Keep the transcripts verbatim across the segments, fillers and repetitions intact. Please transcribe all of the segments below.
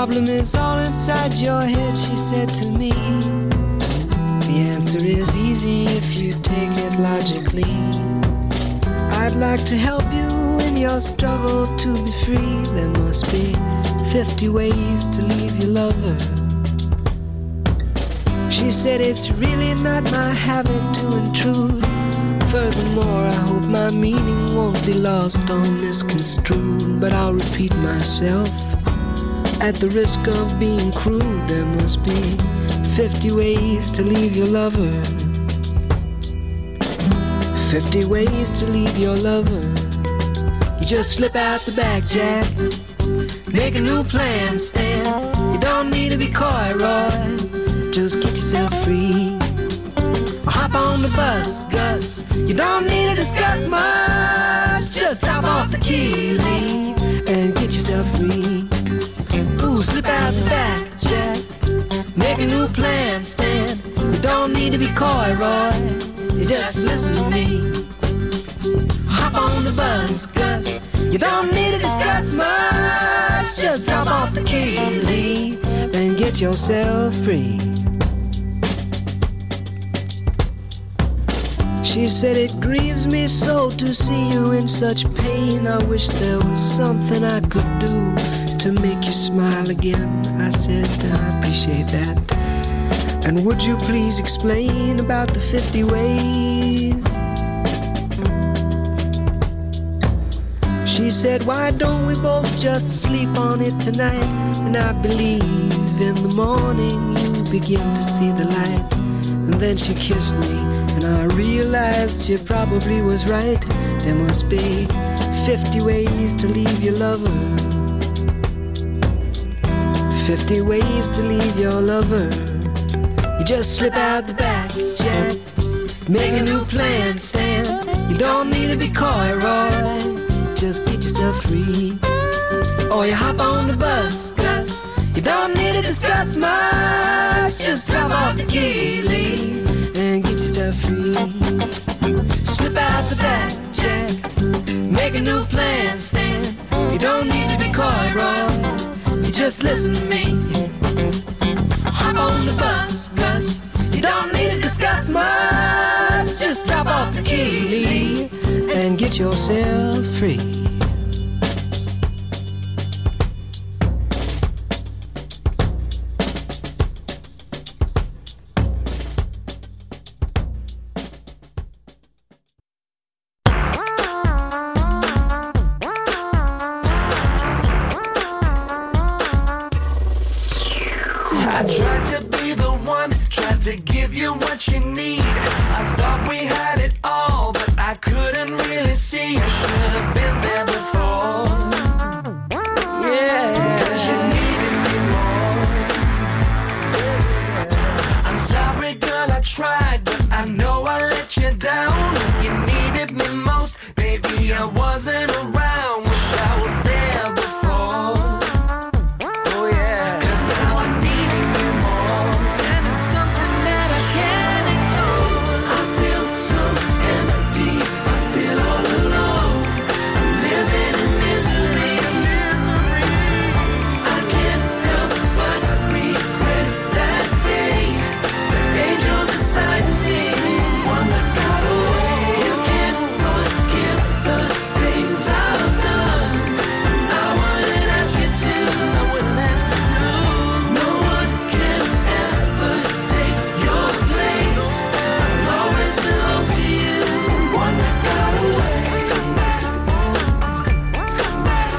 problem is all inside your head, she said to me. The answer is easy if you take it logically. I'd like to help you in your struggle to be free. There must be fifty ways to leave your lover. She said it's really not my habit to intrude. Furthermore, I hope my meaning won't be lost or misconstrued. But I'll repeat myself at the risk of being crude. There must be fifty ways to leave your lover. Fifty ways to leave your lover. You just slip out the back, Jack. Make a new plan, Stan. You don't need to be coy, Roy. Just get yourself free. Hop on the bus, Gus. You don't need to discuss much. Just drop off the key, leave, and get yourself free. Ooh, slip out the back, Jack. Make a new plan, Stan. You don't need to be coy, Roy. You just listen to me. Hop on the bus, Gus. You don't need to discuss much. Just drop off the key, leave, and get yourself free. She said it grieves me so to see you in such pain. I wish there was something I could do to make you smile again. I said I appreciate that. And would you please explain about the fifty ways? She said, why don't we both just sleep on it tonight? And I believe in the morning you begin to see the light. And then she kissed me, and I realized she probably was right. There must be fifty ways to leave your lover. Fifty ways to leave your lover. You just slip out the back, Jack. Make a new plan, Stan. You don't need to be coy, Roy. Just get yourself free. Or you hop on the bus, Gus. You don't need to discuss much. Just drop off the key, leave, and get yourself free. Slip out the back, Jack. Make a new plan, Stan. You don't need to be coy, Roy. You just listen to me. Hop on the bus, Gus. You don't need to discuss much. Just drop off the key, leave, and get yourself free. I tried to be the one, tried to give you what you need. I thought we had it all, but I couldn't really see. I should have been there before. Yeah, 'cause you needed me more. I'm sorry, girl, I tried, but I know I let you down. You needed me most, baby, I wasn't around. Wish I was there before. Oh yeah, 'cause now I need you more, and it's something that I can't ignore. I feel so empty, I feel all alone. I'm living in misery. I can't help but regret that day. The angel beside me, one that got away. You can't forgive the things I've done. I wouldn't ask you to. I wouldn't ask you to. No one can ever take your place. I'll always belong to you. One that got away. Come back. Come back.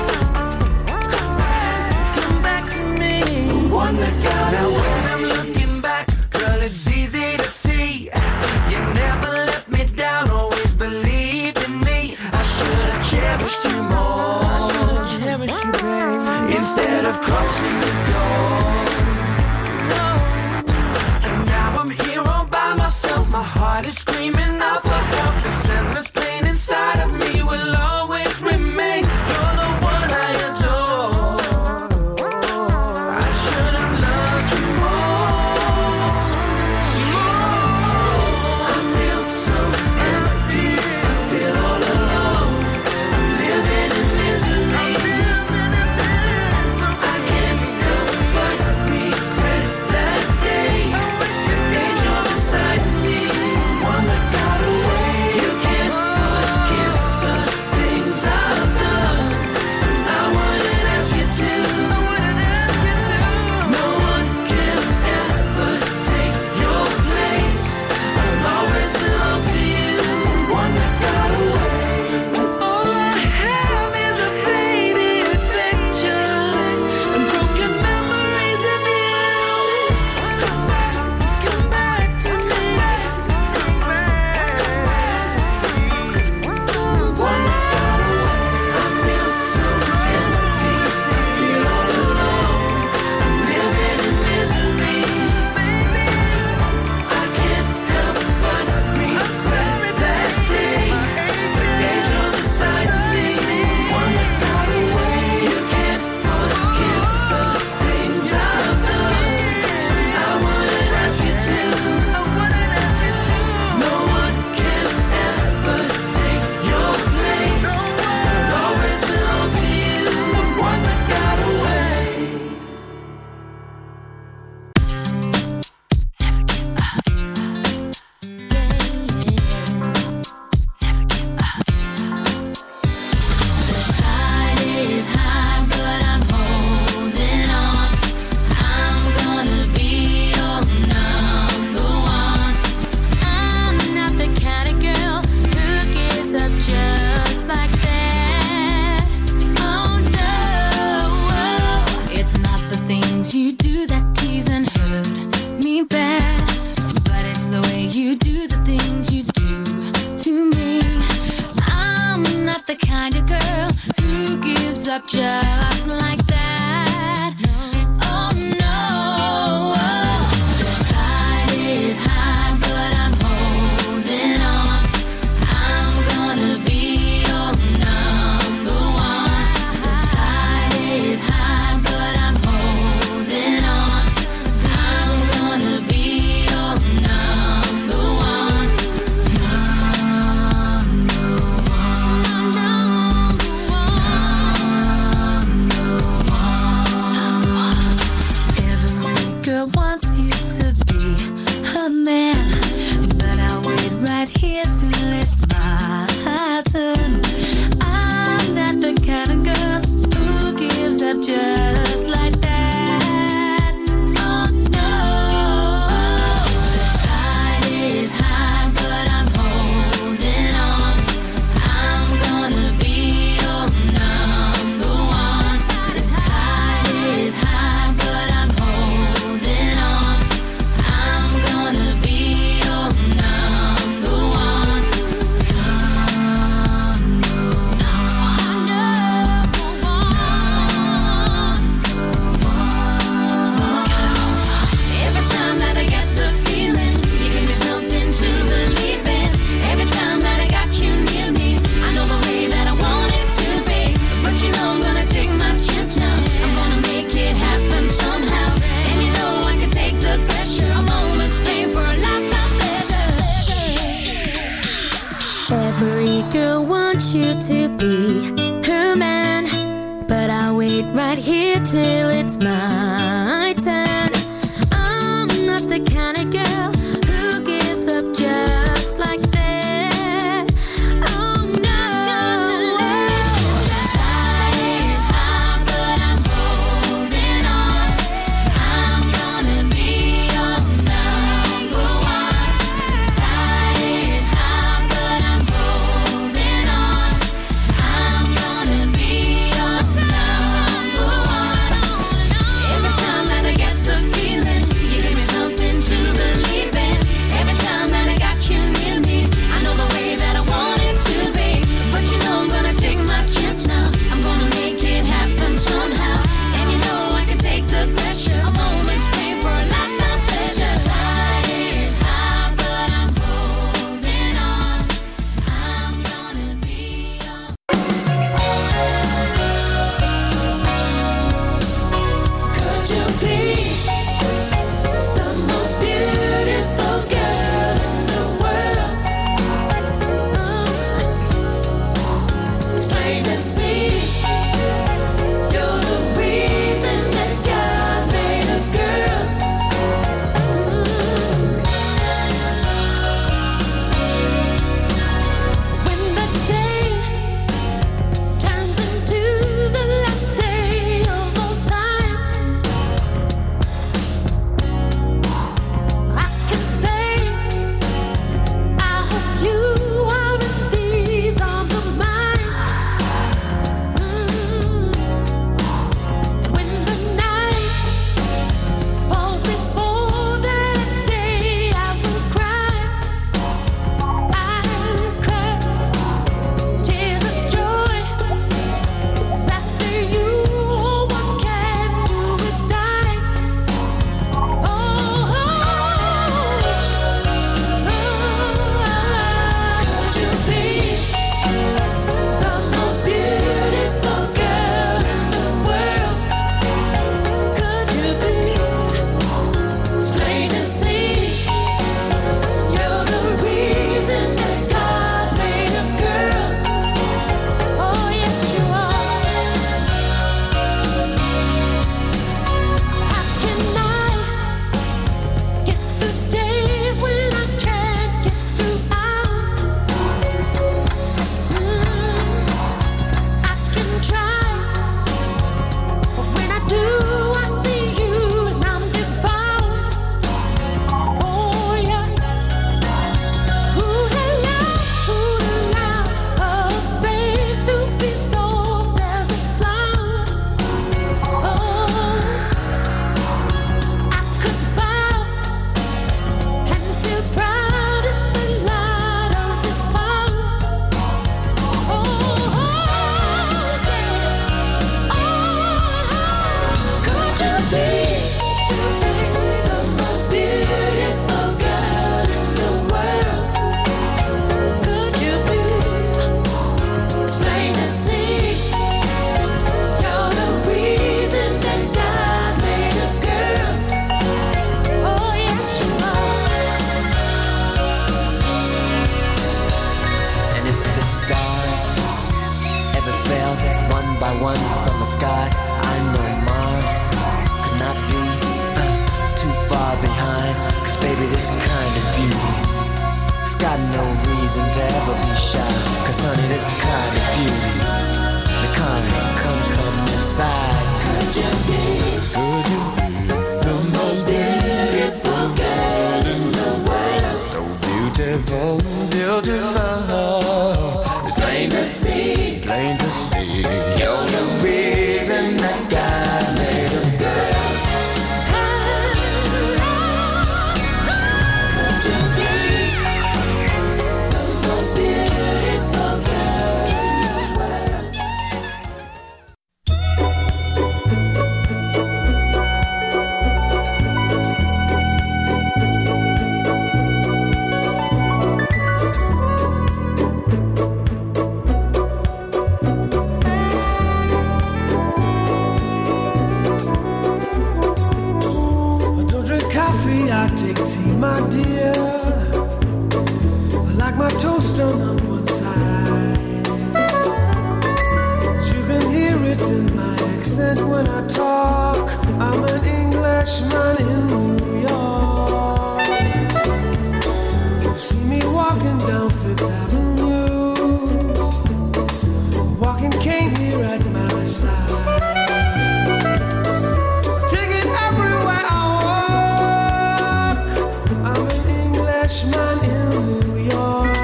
Come back to me. One that got away. Now when I'm looking back, girl, it's easy to see. You never let me down, always believed in me. I should have cherished you more. I should have cherished you, baby. Instead of closing the door. No. And now I'm here all by myself. My heart is screaming out for help. This endless pain inside of me will always remain. You're the one I adore. I should have loved you more. More. I feel so empty. I feel all alone. I'm living in misery. I can't up just like that. Oh no, the tide is high, but I'm holding on. I'm gonna be your number one. The tide is high, but I'm holding on. I'm gonna be your number one. Number one. Number one. Every girl wants you to be her man, but I'll wait right here till it's my turn. I'm not the kind of girl who gives up just like that. Oh no, the tide is high, but I'm holding on. I'm gonna be your number one. The tide is high, but I'm holding on. I'm gonna be your number one. Every time that I get the feeling, you give me something to believe in. Every time that I got you near me, I know the way that I want it to be. But you know I'm gonna take my chance now. I'm gonna make it happen somehow. And you know I can take the pressure. A moment's pain for a lifetime's pleasure. Every girl wants you to be her man, but I'll wait right here till it's my turn. I'm not the kind of girl who gives up just like that. Oh no, the tide is high, but I'm holding on. I'm gonna be your number one. Tide is high, but I'm holding on. I'm gonna be your number one. Every time that I get the feeling, you give me something to believe sky. I know Mars could not be uh, too far behind. Cause baby, this kind of beauty, it's got no reason to ever be shy. Cause honey, this kind of beauty, the kind that comes from inside. Could you be, could you be the most beautiful girl in the world? So beautiful, beautiful. It's plain to see, plain to see. You're the reason that God made a girl. Could you be the most beautiful girl in the world? I take tea, my dear. I like my toast done on one side. You can hear it in my accent when I talk. I'm an Englishman in New York. You see me walking down Fifth Avenue, walking cane here at my side. Man in New York.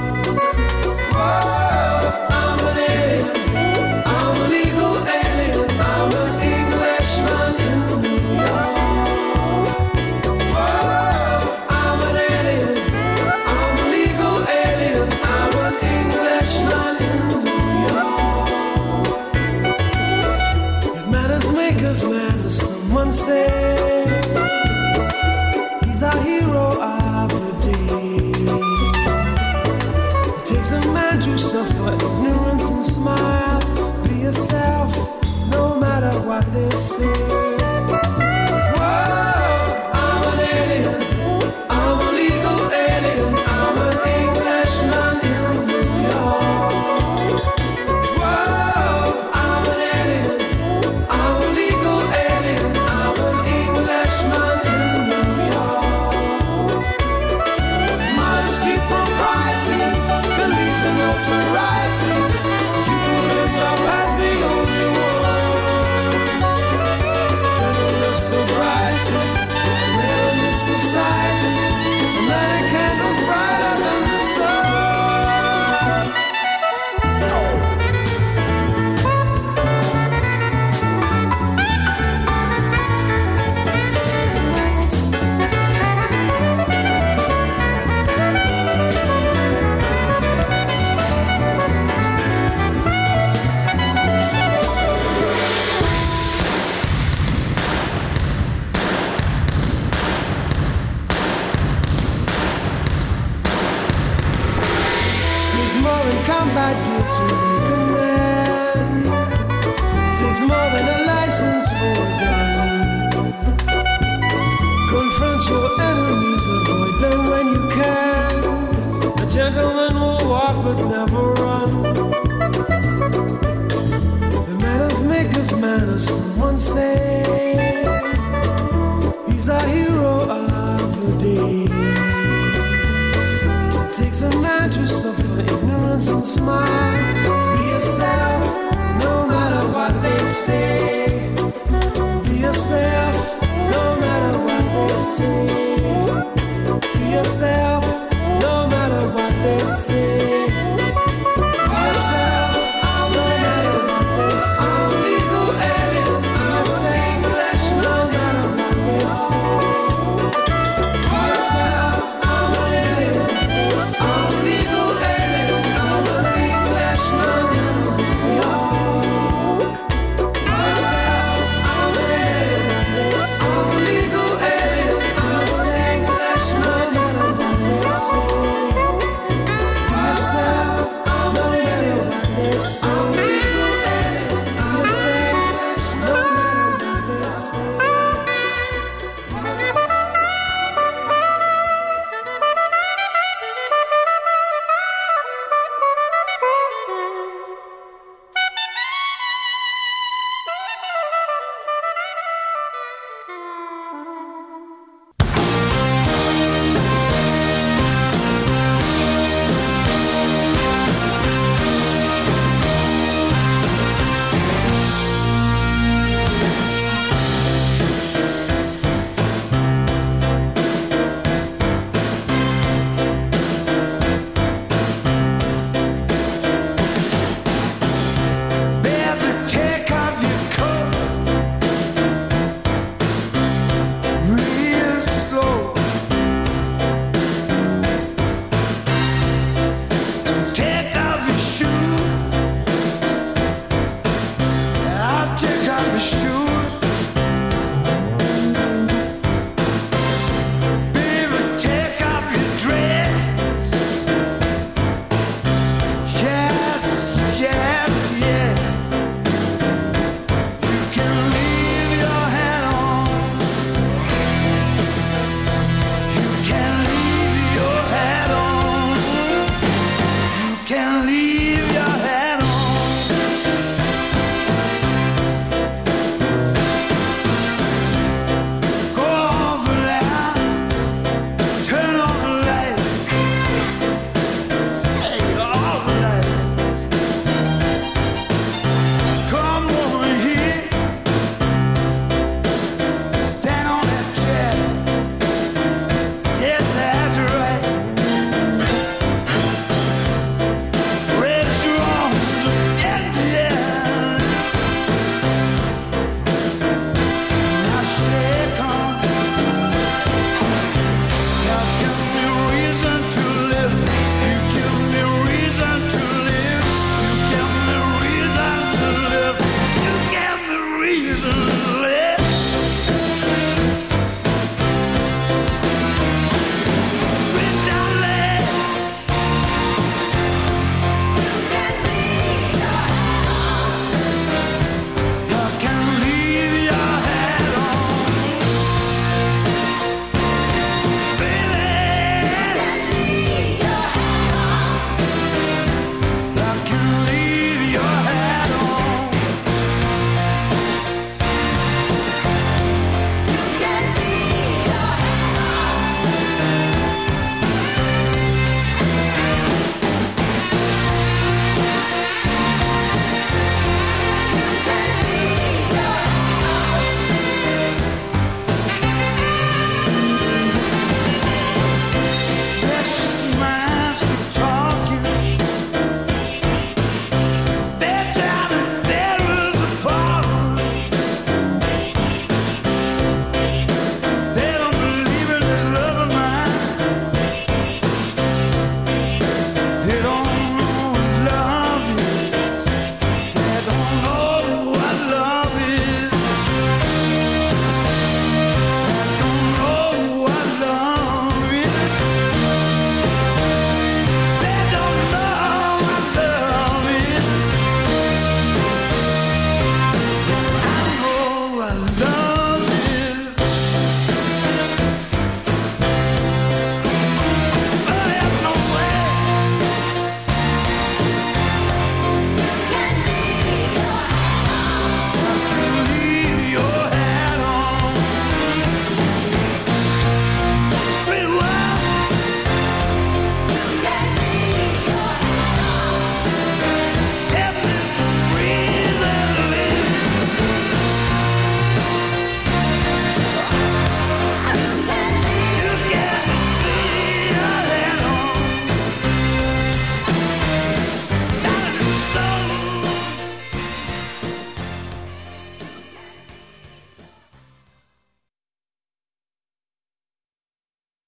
Whoa, I'm an alien. I'm a legal alien. I'm an Englishman in New York. Whoa, I'm an alien. I'm a legal alien. I'm an Englishman in New York. If manners make of manners, someone say he's our hero of the to suffer ignorance and smile. Be yourself, no matter what they say. Whoa, I'm an alien. I'm a legal alien. I'm an Englishman in New York. Whoa, I'm an alien. I'm a legal alien. I'm an Englishman in New York. Modesty, propriety, believes in notoriety. You could end up as the only one. Gentleness, sobriety, male in this society. And lighting candles brighter than the sun. Combat gear to make a man. It takes more than a license for a gun. Confront your enemies, avoid them when you can. A gentleman will walk but never run. The manners make of manners, someone say. He's our hero of the day. It takes a man to suffer ignorance and smile. Be yourself, no matter what they say.